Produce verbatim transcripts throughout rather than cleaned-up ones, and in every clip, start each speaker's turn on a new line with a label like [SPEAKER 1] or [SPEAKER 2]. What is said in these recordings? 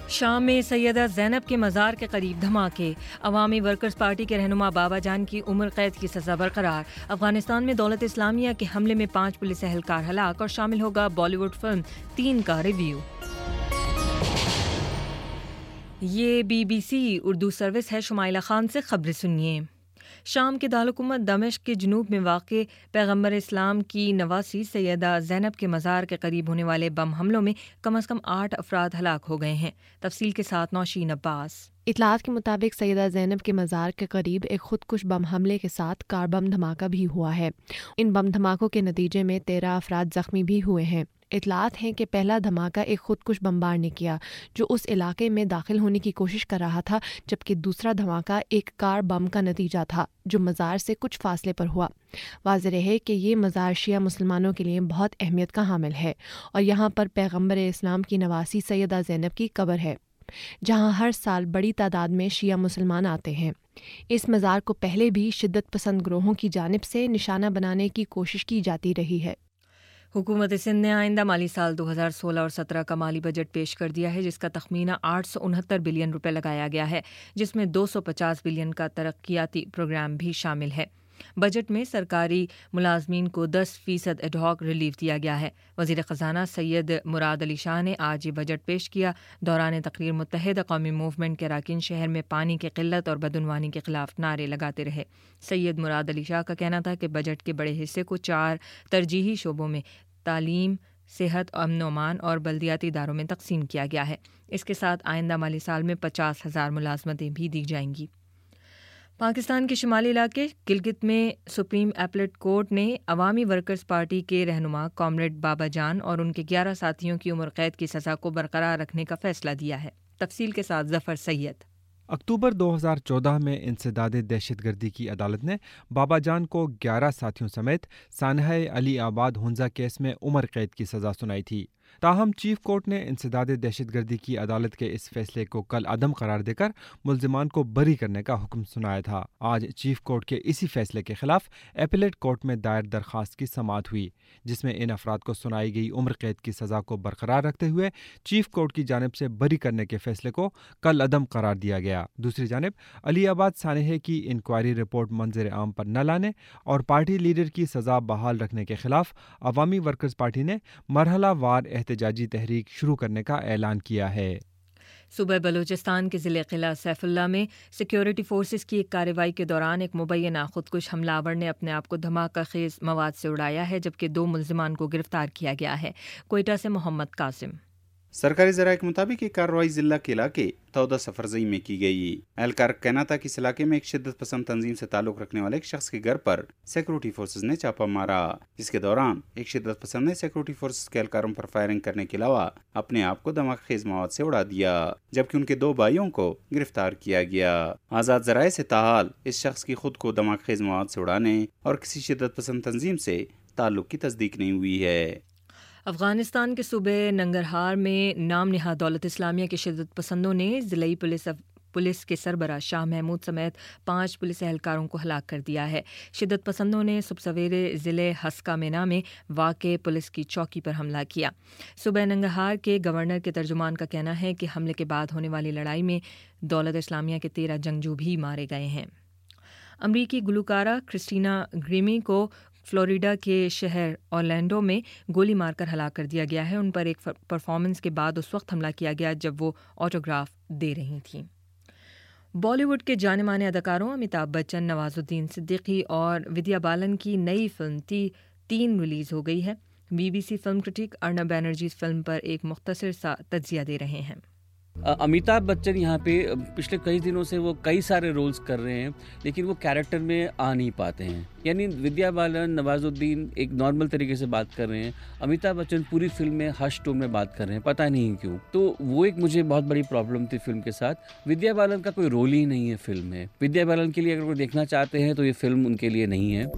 [SPEAKER 1] شام میں سیدہ زینب کے مزار کے قریب دھماکے، عوامی ورکرز پارٹی کے رہنما بابا جان کی عمر قید کی سزا برقرار۔ افغانستان میں دولت اسلامیہ کے حملے میں پانچ پولیس اہلکار ہلاک، اور شامل ہوگا بالی ووڈ فلم تین کا ریویو۔ یہ B B C Urdu service ہے، شمائلہ خان سے خبریں سنیے۔ شام کے دارالحکومت دمشق کے جنوب میں واقع پیغمبر اسلام کی نواسی سیدہ زینب کے مزار کے قریب ہونے والے بم حملوں میں کم از کم آٹھ افراد ہلاک ہو گئے ہیں۔ تفصیل کے ساتھ نوشین عباس۔
[SPEAKER 2] اطلاعات کے مطابق سیدہ زینب کے مزار کے قریب ایک خودکش بم حملے کے ساتھ کار بم دھماکہ بھی ہوا ہے۔ ان بم دھماکوں کے نتیجے میں تیرہ افراد زخمی بھی ہوئے ہیں۔ اطلاعات ہیں کہ پہلا دھماکہ ایک خودکش بمبار نے کیا جو اس علاقے میں داخل ہونے کی کوشش کر رہا تھا، جبکہ دوسرا دھماکہ ایک کار بم کا نتیجہ تھا جو مزار سے کچھ فاصلے پر ہوا۔ واضح رہے کہ یہ مزار شیعہ مسلمانوں کے لیے بہت اہمیت کا حامل ہے اور یہاں پر پیغمبر اسلام کی نواسی سیدہ زینب کی قبر ہے، جہاں ہر سال بڑی تعداد میں شیعہ مسلمان آتے ہیں۔ اس مزار کو پہلے بھی شدت پسند گروہوں کی جانب سے نشانہ بنانے کی کوشش کی جاتی رہی ہے۔
[SPEAKER 1] حکومت سندھ نے آئندہ مالی سال دو ہزار سولہ اور سترہ کا مالی بجٹ پیش کر دیا ہے، جس کا تخمینہ آٹھ سو انہتر بلین روپے لگایا گیا ہے، جس میں دو سو پچاس بلین کا ترقیاتی پروگرام بھی شامل ہے۔ بجٹ میں سرکاری ملازمین کو دس فیصد ایڈ ہاک ریلیف دیا گیا ہے۔ وزیر خزانہ سید مراد علی شاہ نے آج یہ بجٹ پیش کیا۔ دوران تقریر متحدہ قومی موومنٹ کے اراکین شہر میں پانی کی قلت اور بدعنوانی کے خلاف نعرے لگاتے رہے۔ سید مراد علی شاہ کا کہنا تھا کہ بجٹ کے بڑے حصے کو چار ترجیحی شعبوں میں تعلیم، صحت، امن و امان اور بلدیاتی اداروں میں تقسیم کیا گیا ہے۔ اس کے ساتھ آئندہ مالی سال میں پچاس ہزار ملازمتیں بھی دی جائیں گی۔ پاکستان کے شمالی علاقے گلگت میں سپریم اپیلیٹ کورٹ نے عوامی ورکرز پارٹی کے رہنما کامریڈ بابا جان اور ان کے گیارہ ساتھیوں کی عمر قید کی سزا کو برقرار رکھنے کا فیصلہ دیا ہے۔ تفصیل کے ساتھ ظفر سید۔
[SPEAKER 3] اکتوبر دو ہزار چودہ میں انسداد دہشت گردی کی عدالت نے بابا جان کو گیارہ ساتھیوں سمیت سانحہ علی آباد ہنزا کیس میں عمر قید کی سزا سنائی تھی۔ تاہم چیف کورٹ نے انسداد دہشت گردی کی عدالت کے اس فیصلے کو کل عدم قرار دے کر ملزمان کو بری کرنے کا حکم سنایا تھا۔ آج چیف کورٹ کے اسی فیصلے کے خلاف اپیلیٹ کورٹ میں دائر درخواست کی سماعت ہوئی، جس میں ان افراد کو سنائی گئی عمر قید کی سزا کو برقرار رکھتے ہوئے چیف کورٹ کی جانب سے بری کرنے کے فیصلے کو کل عدم قرار دیا گیا۔ دوسری جانب علی آباد سانحے کی انکوائری رپورٹ منظر عام پر نہ لانے اور پارٹی لیڈر کی سزا بحال رکھنے کے خلاف عوامی ورکرز پارٹی نے مرحلہ وار احتجاجی تحریک شروع کرنے کا اعلان کیا ہے۔
[SPEAKER 1] صوبہ بلوچستان کے ضلع قلعہ سیف اللہ میں سیکیورٹی فورسز کی ایک کارروائی کے دوران ایک مبینہ خودکش حملہ آور نے اپنے آپ کو دھماکہ خیز مواد سے اڑایا ہے، جبکہ دو ملزمان کو گرفتار کیا گیا ہے۔ کوئٹہ سے محمد قاسم۔
[SPEAKER 4] سرکاری ذرائع کے مطابق یہ کارروائی ضلع کے علاقے تودہ سفرزئی میں کی گئی۔ اہلکار کا کہنا تھا کہ اس علاقے میں ایک شدت پسند تنظیم سے تعلق رکھنے والے ایک شخص کے گھر پر سیکورٹی فورسز نے چھاپہ مارا، جس کے دوران ایک شدت پسند نے سیکورٹی فورسز کے اہلکاروں پر فائرنگ کرنے کے علاوہ اپنے آپ کو دھماکہ خیز مواد سے اڑا دیا، جبکہ ان کے دو بھائیوں کو گرفتار کیا گیا۔ آزاد ذرائع سے تاحال اس شخص کی خود کو دھماکہ خیز مواد سے اڑانے اور کسی شدت پسند تنظیم سے تعلق کی تصدیق نہیں ہوئی ہے۔
[SPEAKER 1] افغانستان کے صوبے ننگرہار میں نام نہاد دولت اسلامیہ کے شدت پسندوں نے ضلعی پولیس پولیس کے سربراہ شاہ محمود سمیت پانچ پولیس اہلکاروں کو ہلاک کر دیا ہے۔ شدت پسندوں نے صبح سویرے ضلع ہسکا مینا میں واقع پولیس کی چوکی پر حملہ کیا۔ صوبہ ننگرہار کے گورنر کے ترجمان کا کہنا ہے کہ حملے کے بعد ہونے والی لڑائی میں دولت اسلامیہ کے تیرہ جنگجو بھی مارے گئے ہیں۔ امریکی گلوکارہ کرسٹینا گریمی کو فلوریڈا کے شہر اورلینڈو میں گولی مار کر ہلاک کر دیا گیا ہے۔ ان پر ایک پرفارمنس کے بعد اس وقت حملہ کیا گیا جب وہ آٹوگراف دے رہی تھیں۔ بالی ووڈ کے جانے مانے اداکاروں امیتابھ بچن، نواز الدین صدیقی اور ودیا بالن کی نئی فلم تی تین ریلیز ہو گئی ہے۔ B B C film critic Arnab Banerjee اس فلم پر ایک مختصر سا تجزیہ دے رہے ہیں۔
[SPEAKER 5] امیتابھ بچن یہاں پہ پچھلے کئی دنوں سے وہ کئی سارے رولز کر رہے ہیں، لیکن وہ کیریکٹر میں آ نہیں پاتے ہیں۔ یعنی ودیا بالن، نواز الدین ایک نارمل طریقے سے بات کر رہے ہیں، امیتابھ بچن پوری فلم میں ہش ٹون میں بات کر رہے ہیں، پتہ نہیں کیوں۔ تو وہ ایک مجھے بہت بڑی پرابلم تھی فلم کے ساتھ۔ ودیا بالن کا کوئی رول ہی نہیں ہے فلم میں۔ ودیا بالن کے لیے اگر وہ دیکھنا چاہتے ہیں تو یہ فلم ان کے لیے نہیں ہے۔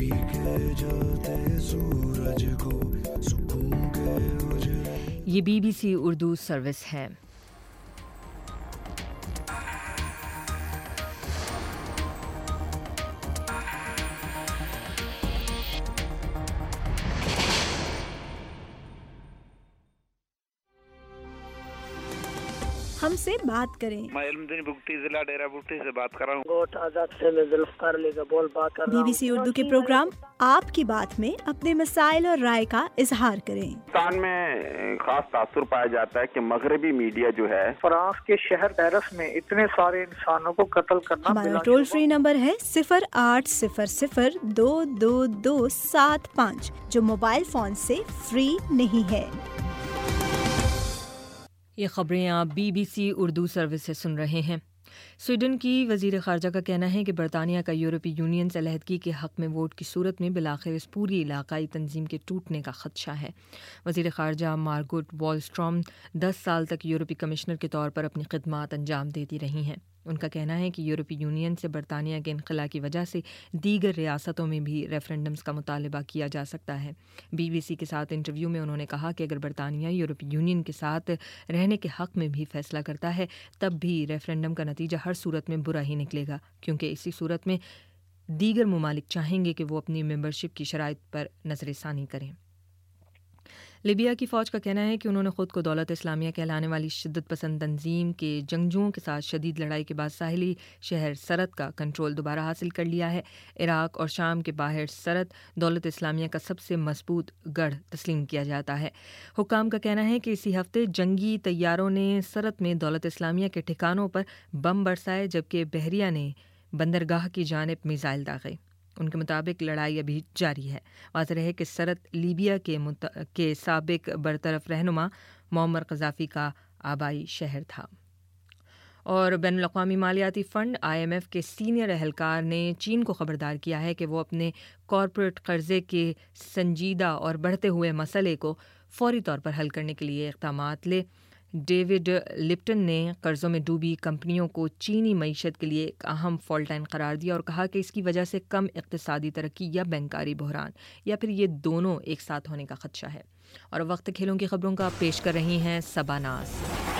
[SPEAKER 1] یہ B B C Urdu service ہے۔
[SPEAKER 6] ہم سے بات کریں۔
[SPEAKER 7] میں علم دین بگٹی ضلع ڈیرہ بگٹی سے بات کر رہا ہوں۔
[SPEAKER 8] گوٹ آزاد سے میں ذوالفقار علی کا بول بات کر رہا ہوں۔
[SPEAKER 6] بی بی سی اردو کے پروگرام آپ کی بات میں اپنے مسائل اور رائے کا اظہار کریں۔
[SPEAKER 9] پاکستان میں خاص تاثر پایا جاتا ہے کہ مغربی میڈیا جو ہے
[SPEAKER 8] فرانس کے شہر پیرس میں اتنے سارے انسانوں کو قتل کرنا۔
[SPEAKER 6] ہمارا ٹول فری نمبر ہے صفر آٹھ صفر صفر دو دو دو سات پانچ، جو موبائل فون سے فری نہیں ہے۔
[SPEAKER 1] یہ خبریں آپ B B C Urdu service سے سن رہے ہیں۔ سویڈن کی وزیر خارجہ کا کہنا ہے کہ برطانیہ کا یورپی یونین سے علیحدگی کے حق میں ووٹ کی صورت میں بالآخر اس پوری علاقائی تنظیم کے ٹوٹنے کا خدشہ ہے۔ وزیر خارجہ مارگوٹ والسٹروم دس سال تک یورپی کمشنر کے طور پر اپنی خدمات انجام دیتی رہی ہیں۔ ان کا کہنا ہے کہ یورپی یونین سے برطانیہ کے انخلا کی وجہ سے دیگر ریاستوں میں بھی ریفرنڈمز کا مطالبہ کیا جا سکتا ہے۔ بی بی سی کے ساتھ انٹرویو میں انہوں نے کہا کہ اگر برطانیہ یورپی یونین کے ساتھ رہنے کے حق میں بھی فیصلہ کرتا ہے تب بھی ریفرنڈم کا نتیجہ ہر صورت میں برا ہی نکلے گا، کیونکہ اسی صورت میں دیگر ممالک چاہیں گے کہ وہ اپنی ممبرشپ کی شرائط پر نظر ثانی کریں۔ لیبیا کی فوج کا کہنا ہے کہ انہوں نے خود کو دولت اسلامیہ کہلانے والی شدت پسند تنظیم کے جنگجوؤں کے ساتھ شدید لڑائی کے بعد ساحلی شہر سرت کا کنٹرول دوبارہ حاصل کر لیا ہے۔ عراق اور شام کے باہر سرت دولت اسلامیہ کا سب سے مضبوط گڑھ تسلیم کیا جاتا ہے۔ حکام کا کہنا ہے کہ اسی ہفتے جنگی طیاروں نے سرت میں دولت اسلامیہ کے ٹھکانوں پر بم برسائے، جبکہ بحریہ نے بندرگاہ کی جانب میزائل داغے۔ ان کے مطابق لڑائی ابھی جاری ہے۔ واضح ہے کہ سرت لیبیا کے, مت... کے سابق برطرف رہنما معمر قذافی کا آبائی شہر تھا۔ اور بین الاقوامی مالیاتی فنڈ آئی ایم ایف کے سینئر اہلکار نے چین کو خبردار کیا ہے کہ وہ اپنے کارپوریٹ قرضے کے سنجیدہ اور بڑھتے ہوئے مسئلے کو فوری طور پر حل کرنے کے لیے اقدامات لے۔ ڈیوڈ لپٹن نے قرضوں میں ڈوبی کمپنیوں کو چینی معیشت کے لیے ایک اہم فالٹ لائن قرار دیا اور کہا کہ اس کی وجہ سے کم اقتصادی ترقی یا بینکاری بحران یا پھر یہ دونوں ایک ساتھ ہونے کا خدشہ ہے۔ اور وقت کھیلوں کی خبروں کا پیش کر رہی ہیں صبا ناز۔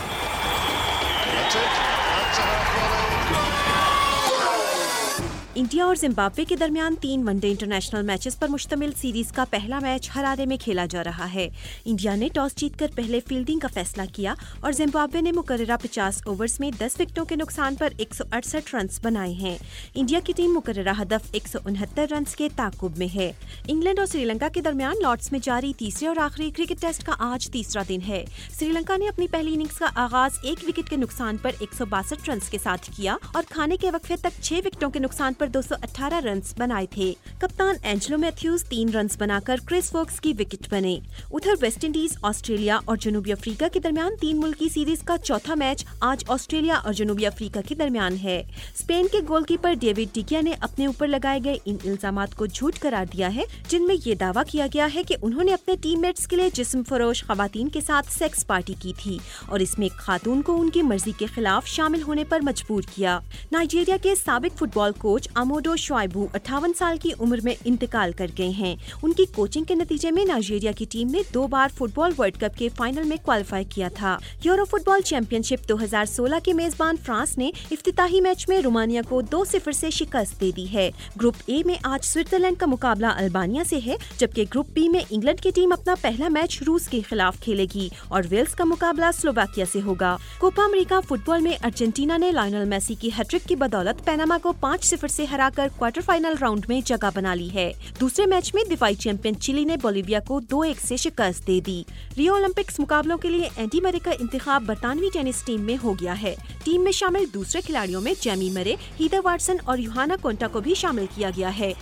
[SPEAKER 6] انڈیا اور زمبابوے کے درمیان تین ون ڈے انٹرنیشنل میچز پر مشتمل سیریز کا پہلا میچ ہرارے میں کھیلا جا رہا ہے۔ انڈیا نے ٹاس جیت کر پہلے فیلڈنگ کا فیصلہ کیا اور زمبابوے نے مقررہ پچاس اوورز میں دس وکٹوں کے نقصان پر ایک سو اڑسٹھ رنز بنائے ہیں۔ انڈیا کی ٹیم مقررہ ہدف ایک سو انہتر رنز کے تعاقب میں ہے۔ انگلینڈ اور سری لنکا کے درمیان لارڈس میں جاری تیسرے اور آخری کرکٹ ٹیسٹ کا آج تیسرا دن ہے۔ سری لنکا نے اپنی پہلی اننگز کا آغاز ایک وکٹ کے نقصان پر ایک سو باسٹھ رنز کے ساتھ کیا اور کھانے کے وقفے تک چھ وکٹوں کے نقصان پر دو سو اٹھارہ رنز بنائے تھے۔ کپتان اینجلو میتھیوز تین رنز بنا کر کرس ووکس کی وکٹ بنے۔ ادھر ویسٹ انڈیز، آسٹریلیا اور جنوبی افریقہ کے درمیان تین ملکی سیریز کا چوتھا میچ آج آسٹریلیا اور جنوبی افریقہ کے درمیان ہے۔ اسپین کے گول کیپر ڈیوڈ ڈیکیا نے اپنے اوپر لگائے گئے ان الزامات کو جھوٹ قرار دیا ہے جن میں یہ دعویٰ کیا گیا ہے کہ انہوں نے اپنے ٹیم میٹس کے لیے جسم فروش خواتین کے ساتھ سیکس پارٹی کی تھی اور اس میں ایک خاتون کو ان کی مرضی کے خلاف شامل ہونے پر مجبور کیا۔ نائجیریا کے سابق فٹ بال کوچ اموڈو شعیبو اٹھاون سال کی عمر میں انتقال کر گئے ہیں۔ ان کی کوچنگ کے نتیجے میں نائجیریا کی ٹیم نے دو بار فٹ بال ورلڈ کپ کے فائنل میں کوالیفائی کیا تھا۔ Euro football championship دو ہزار سولہ کے میزبان فرانس نے افتتاحی میچ میں رومانیہ کو دو صفر سے شکست دے دی ہے۔ گروپ اے میں آج سوئٹزرلینڈ کا مقابلہ البانیہ سے ہے، جبکہ گروپ بی میں انگلینڈ کی ٹیم اپنا پہلا میچ روس کے خلاف کھیلے گی اور ویلز کا مقابلہ سلوواکیہ سے ہوگا۔ کوپا امریکہ فٹ بال میں ارجنٹینا نے لائنل میسی کی ہیٹرک کی بدولت پیناما کو پانچ صفر سے ہرا کر کوارٹر فائنل راؤنڈ میں جگہ بنا لی ہے۔ دوسرے میچ میں دفاعی چیمپئن چلی نے بولیویا کو دو ایک سے شکست دے دی۔ ریو اولمپکس مقابلوں کے لیے اینڈی مرے کا انتخاب برطانوی ٹینس ٹیم میں ہو گیا ہے۔ ٹیم میں شامل دوسرے کھلاڑیوں میں جیمی مرے، ہیدر واٹسن اور یوہانا کونٹا کو بھی شامل کیا گیا ہے۔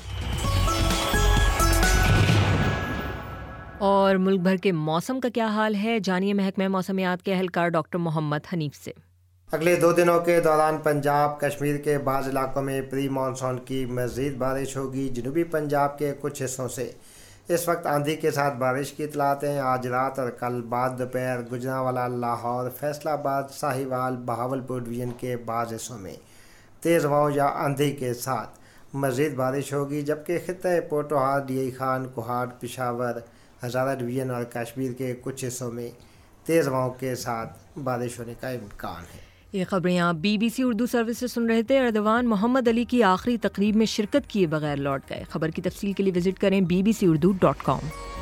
[SPEAKER 1] اور ملک بھر کے موسم کا کیا حال ہے، جانیے محکمہ موسمیات کے اہلکار ڈاکٹر محمد حنیف سے۔
[SPEAKER 10] اگلے دو دنوں کے دوران پنجاب کشمیر کے بعض علاقوں میں پری مانسون کی مزید بارش ہوگی۔ جنوبی پنجاب کے کچھ حصوں سے اس وقت آندھی کے ساتھ بارش کی اطلاعات ہیں۔ آج رات اور کل بعد دوپہر گجرانوالہ، لاہور، فیصل آباد، ساہیوال، بہاولپور ڈویژن کے بعض حصوں میں تیز ہواؤں یا آندھی کے ساتھ مزید بارش ہوگی، جبکہ خطۂ پوٹوہار، ڈی خان، کوہاٹ، پشاور، ہزارہ ڈویژن اور کشمیر کے کچھ حصوں میں تیز ہواؤں کے ساتھ بارش ہونے کا امکان ہے۔
[SPEAKER 1] یہ خبریں آپ B B C Urdu service سے سن رہے تھے۔ اردوان محمد علی کی آخری تقریب میں شرکت کیے بغیر لوٹ گئے۔ خبر کی تفصیل کے لیے وزٹ کریں B B C Urdu dot کام۔